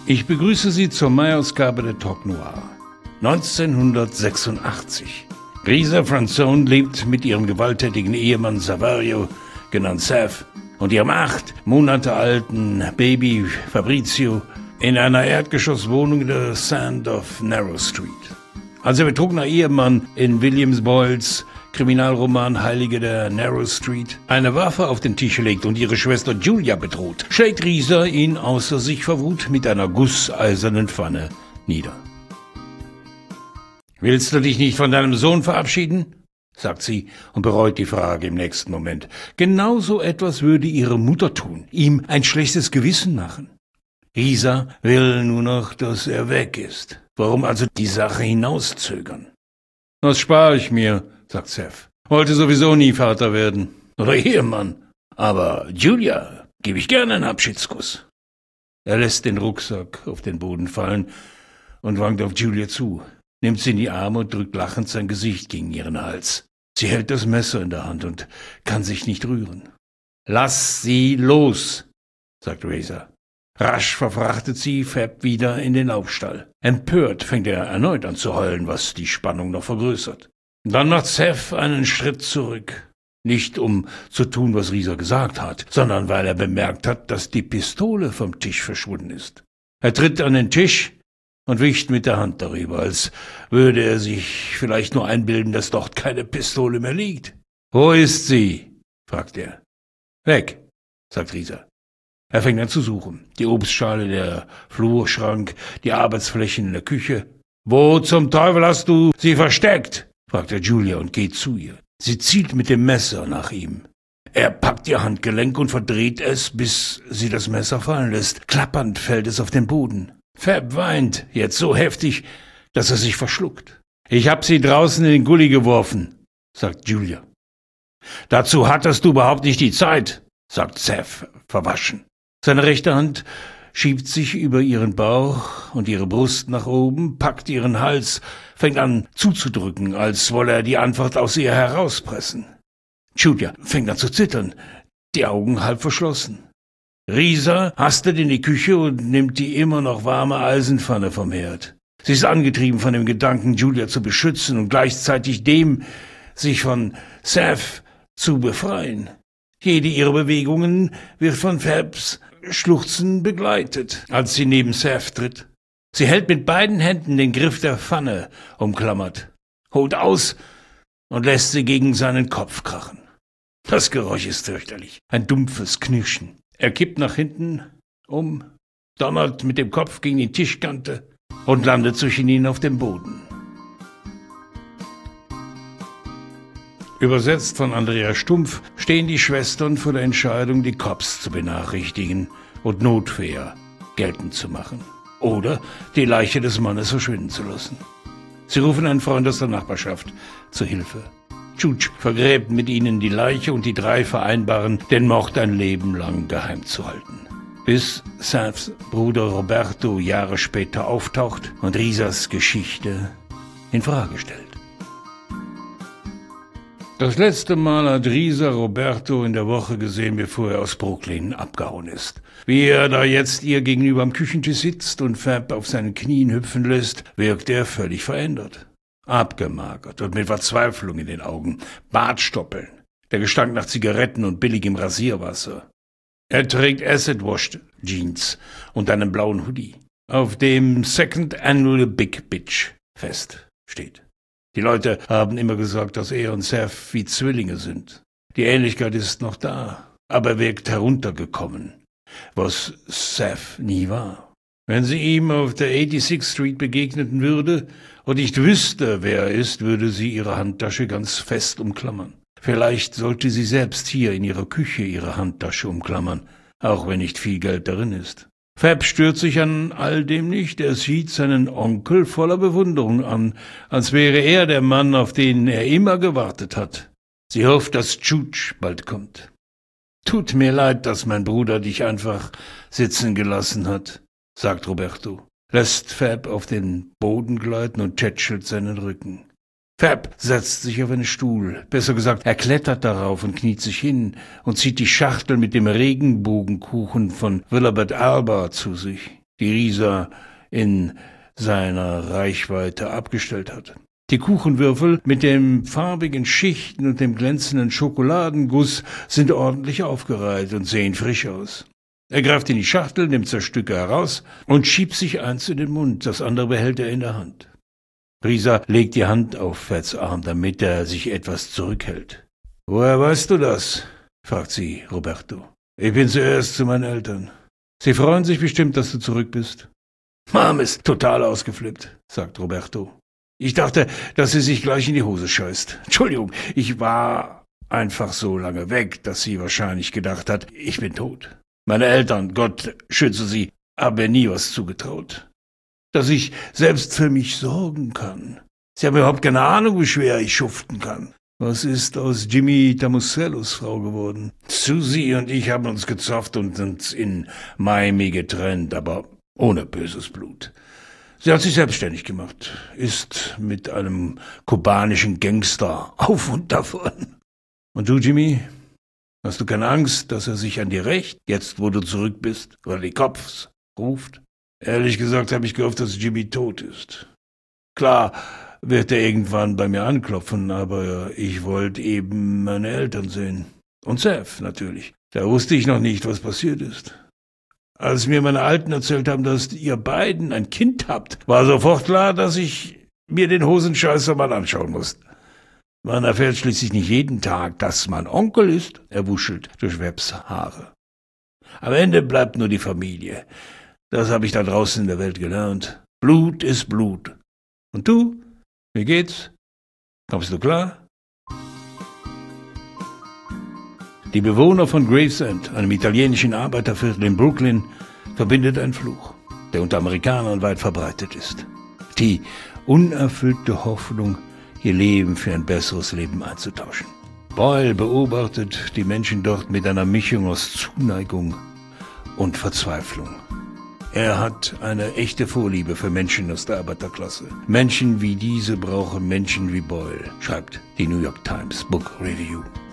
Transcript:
Ich begrüße Sie zur Mai-Ausgabe der Talk Noir. 1986. Risa Franzone lebt mit ihrem gewalttätigen Ehemann Savario, genannt Sav, und ihrem 8 Monate alten Baby Fabrizio in einer Erdgeschosswohnung in der Sand of Narrow Street. Als ihr betrunkener Ehemann in Williams Boyles Kriminalroman Heilige der Narrow Street eine Waffe auf den Tisch legt und ihre Schwester Julia bedroht, schlägt Risa ihn außer sich vor Wut mit einer gusseisernen Pfanne nieder. »Willst du dich nicht von deinem Sohn verabschieden?« sagt sie und bereut die Frage im nächsten Moment. Genau so etwas würde ihre Mutter tun, ihm ein schlechtes Gewissen machen. Risa will nur noch, dass er weg ist. Warum also die Sache hinauszögern? »Das spare ich mir«, sagt Sav. »Wollte sowieso nie Vater werden. Oder Ehemann. Aber Julia gebe ich gerne einen Abschiedskuss.« Er lässt den Rucksack auf den Boden fallen und wankt auf Julia zu, nimmt sie in die Arme und drückt lachend sein Gesicht gegen ihren Hals. Sie hält das Messer in der Hand und kann sich nicht rühren. »Lass sie los«, sagt Risa. Rasch verfrachtet sie Fab wieder in den Laufstall. Empört fängt er erneut an zu heulen, was die Spannung noch vergrößert. Dann macht Sav einen Schritt zurück. Nicht um zu tun, was Risa gesagt hat, sondern weil er bemerkt hat, dass die Pistole vom Tisch verschwunden ist. Er tritt an den Tisch und wischt mit der Hand darüber, als würde er sich vielleicht nur einbilden, dass dort keine Pistole mehr liegt. »Wo ist sie?« fragt er. »Weg«, sagt Risa. Er fängt an zu suchen. Die Obstschale, der Flurschrank, die Arbeitsflächen in der Küche. »Wo zum Teufel hast du sie versteckt?« fragt er Julia und geht zu ihr. Sie zielt mit dem Messer nach ihm. Er packt ihr Handgelenk und verdreht es, bis sie das Messer fallen lässt. Klappernd fällt es auf den Boden. Fab weint, jetzt so heftig, dass er sich verschluckt. »Ich hab sie draußen in den Gully geworfen«, sagt Julia. »Dazu hattest du überhaupt nicht die Zeit«, sagt Sav verwaschen. Seine rechte Hand schiebt sich über ihren Bauch und ihre Brust nach oben, packt ihren Hals, fängt an zuzudrücken, als wolle er die Antwort aus ihr herauspressen. Julia fängt an zu zittern, die Augen halb verschlossen. Risa hastet in die Küche und nimmt die immer noch warme Eisenpfanne vom Herd. Sie ist angetrieben von dem Gedanken, Julia zu beschützen und gleichzeitig dem, sich von Sav zu befreien. Jede ihrer Bewegungen wird von Fabs Schluchzen begleitet, als sie neben Sav tritt. Sie hält mit beiden Händen den Griff der Pfanne umklammert, holt aus und lässt sie gegen seinen Kopf krachen. Das Geräusch ist fürchterlich, ein dumpfes Knirschen. Er kippt nach hinten um, donnert mit dem Kopf gegen die Tischkante und landet zwischen ihnen auf dem Boden. Übersetzt von Andrea Stumpf stehen die Schwestern vor der Entscheidung, die Cops zu benachrichtigen und Notwehr geltend zu machen oder die Leiche des Mannes verschwinden zu lassen. Sie rufen einen Freund aus der Nachbarschaft zur Hilfe. Tschutsch vergräbt mit ihnen die Leiche und die drei vereinbaren, den Mord ein Leben lang geheim zu halten. Bis Savs Bruder Roberto Jahre später auftaucht und Risas Geschichte in Frage stellt. Das letzte Mal hat Risa Roberto in der Woche gesehen, bevor er aus Brooklyn abgehauen ist. Wie er da jetzt ihr gegenüber am Küchentisch sitzt und Fab auf seinen Knien hüpfen lässt, wirkt er völlig verändert. Abgemagert und mit Verzweiflung in den Augen, Bartstoppeln, der Gestank nach Zigaretten und billigem Rasierwasser. Er trägt Acid-Washed Jeans und einen blauen Hoodie, auf dem Second Annual Big Bitch Fest steht. Die Leute haben immer gesagt, dass er und Sav wie Zwillinge sind. Die Ähnlichkeit ist noch da, aber er wirkt heruntergekommen, was Sav nie war. Wenn sie ihm auf der 86th Street begegneten würde und nicht wüsste, wer er ist, würde sie ihre Handtasche ganz fest umklammern. Vielleicht sollte sie selbst hier in ihrer Küche ihre Handtasche umklammern, auch wenn nicht viel Geld darin ist. Fab stört sich an all dem nicht. Er sieht seinen Onkel voller Bewunderung an, als wäre er der Mann, auf den er immer gewartet hat. Sie hofft, dass Tschutsch bald kommt. »Tut mir leid, dass mein Bruder dich einfach sitzen gelassen hat«, sagt Roberto, lässt Fab auf den Boden gleiten und tätschelt seinen Rücken. Fab setzt sich auf einen Stuhl, besser gesagt, er klettert darauf und kniet sich hin und zieht die Schachtel mit dem Regenbogenkuchen von Willibert Alba zu sich. die Rieser in seiner Reichweite abgestellt hat. Die Kuchenwürfel mit den farbigen Schichten und dem glänzenden Schokoladenguss sind ordentlich aufgereiht und sehen frisch aus. Er greift in die Schachtel, nimmt zwei Stücke heraus und schiebt sich eins in den Mund, das andere behält er in der Hand. Rieser legt die Hand auf Fats Arm, damit er sich etwas zurückhält. »Woher weißt du das?« fragt sie Roberto. »Ich bin zuerst zu meinen Eltern. Sie freuen sich bestimmt, dass du zurück bist.« »Mom ist total ausgeflippt«, sagt Roberto. »Ich dachte, dass sie sich gleich in die Hose scheißt. Entschuldigung, ich war einfach so lange weg, dass sie wahrscheinlich gedacht hat, ich bin tot. Meine Eltern, Gott schütze sie, haben mir nie was zugetraut. Dass ich selbst für mich sorgen kann. Sie haben überhaupt keine Ahnung, wie schwer ich schuften kann. Was ist aus Jimmy Tamusellos Frau geworden? Susie und ich haben uns gezofft und uns in Miami getrennt, aber ohne böses Blut. Sie hat sich selbstständig gemacht, ist mit einem kubanischen Gangster auf und davon. Und du, Jimmy, hast du keine Angst, dass er sich an dir rächt, jetzt wo du zurück bist, weil die Kopfs ruft? Ehrlich gesagt habe ich gehofft, dass Jimmy tot ist. Klar wird er irgendwann bei mir anklopfen, aber ich wollte eben meine Eltern sehen. Und Seth natürlich. Da wusste ich noch nicht, was passiert ist. Als mir meine Alten erzählt haben, dass ihr beiden ein Kind habt, war sofort klar, dass ich mir den Hosenscheißer mal anschauen muss. Man erfährt schließlich nicht jeden Tag, dass man Onkel ist. Er wuschelt durch Webbs Haare. Am Ende bleibt nur die Familie. Das habe ich da draußen in der Welt gelernt. Blut ist Blut. Und du? Wie geht's? Kommst du klar? Die Bewohner von Gravesend, einem italienischen Arbeiterviertel in Brooklyn, verbindet ein Fluch, der unter Amerikanern weit verbreitet ist. Die unerfüllte Hoffnung, ihr Leben für ein besseres Leben einzutauschen. Boyle beobachtet die Menschen dort mit einer Mischung aus Zuneigung und Verzweiflung. Er hat eine echte Vorliebe für Menschen aus der Arbeiterklasse. Menschen wie diese brauchen Menschen wie Boyle, schreibt die New York Times Book Review.